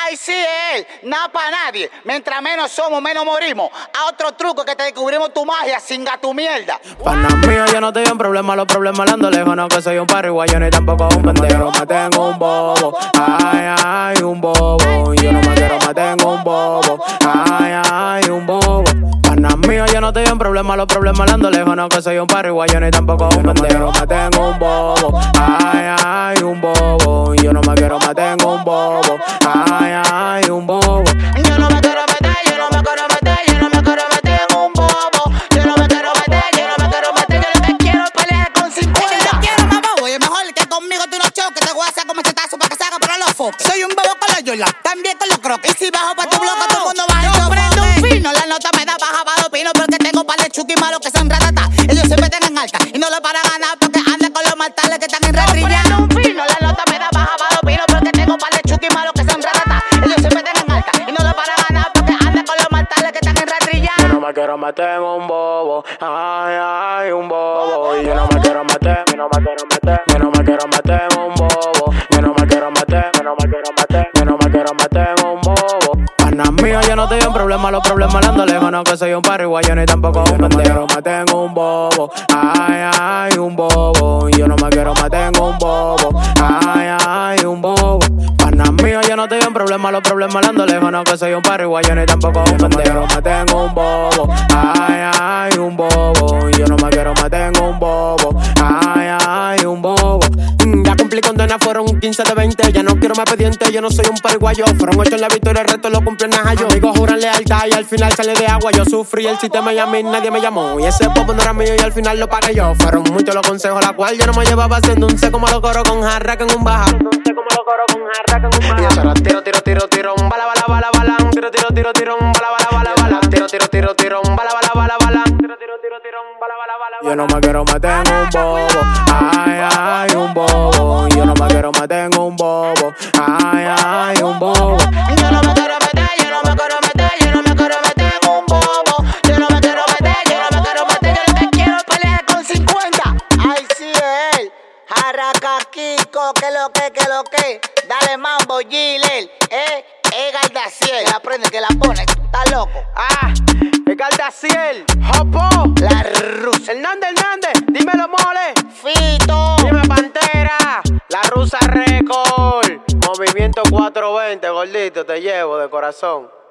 Ay, sí, él, nada para nadie. Mientras menos somos, menos morimos. A otro truco que te descubrimos tu magia, singa tu mierda. Pana mía, yo no te en problemas, los problemas ando lejos. No que soy un pariguayo ni tampoco un pendejo. Me tengo un bobo, ay, ay, un bobo. Yo no me quiero, me tengo un bobo, ay, ay, un bobo. Pana mía, yo no te en problemas, los problemas ando lejos. No que soy un pariguayo ni tampoco un pendejo. Me tengo un bobo, ay, ay, un bobo. Yo no me quiero, me tengo un bobo, ay, ay, un bobo. Yo no me quiero meter, yo no me quiero meter, yo no me quiero meter en un bobo. Yo no me quiero meter, yo no me quiero meter, yo no te quiero pelear con 50. Es que te quiero, mamá, boy, es mejor que conmigo tú no choques. Te voy a hacer como chetazo para que salga por los focos. Soy un bobo con los yolas, también con los crocs. Y si bajo pa' tu bloque, todo el mundo va a yo prendo un fino, la nota me da baja para los pinos. Porque tengo par de chuki malos que son ratata. Ellos siempre tienen alta y no lo para ganar porque andan con los mortales que están en retrilla. Prendo un fino, la nota me da baja para los pinos. Porque tengo par de chuki malos que son ratata. Ellos siempre tienen alta y no lo para ganar porque andan con los mortales que están en retrilla. Yo no me quiero meter en un bobo, ay, ay, un bobo. Yo no me quiero meter, yo no me quiero meter, yo no me quiero meter en un bobo. Yo no me quiero meter, yo no me quiero meter, yo no me quiero meter en un bobo. Pana mía, yo no te en problemas, los problemas ando lejos. No que soy un pariguayo ni tampoco un pendejo. Me tengo un bobo, ay, ay, un bobo. Yo no me quiero meter en un bobo, ay, ay, un bobo. Pana mía, yo no te en problemas, los problemas ando lejos. No que soy un pariguayo ni tampoco un pendejo. Me tengo un bobo, ay, ay, un bobo. Yo no me quiero meter en un bobo, ay, ay, un bobo. Ya cumplí condena, fueron 15 de 20. Ya no quiero más pendiente, yo no soy un pariguayo. Fueron 8 en la victoria, el resto lo cumplió en Najayo. Amigos juran lealtad y al final sale de agua. Yo sufrí el sistema y a mí nadie me llamó. Y ese bobo no era mío y al final lo pagué yo. Fueron muchos los consejos, la cual yo no me llevaba haciendo un sé como lo coro con jarra que en un baja. Un sé como lo coro con jarra que en un baja. Y eso era tiro, tiro, tiro, tiro, un bala, bala, bala, bala. Un tiro, tiro, tiro, tiro, un bala, bala, bala, bala. Tiro, tiro, tiro, tiro, un bala, bala, bala, bala. Tiro, tiro, tiro, tiro, un bala, bala, bala. Yo no me quiero meter en un bobo, ay, ay, un bobo. Yo no me quiero meter en un bobo, ay, ay, un bobo. Yo no me quiero meter, yo no me quiero meter, yo no me quiero meter en un bobo. Yo no me quiero meter, yo no me quiero meter, yo no te quiero pelear con 50. Ay, sí, él. Jarraca, Kiko, que lo que. Dale mambo, Gilel, Gardaciel. Que la prende, que la pone, tú estás loco. Ah, el Gardaciel, Jopo, La rusa. Hernández, dímelo, mole. Fito. Dime Pantera, la rusa Record. Movimiento 420, gordito, te llevo de corazón.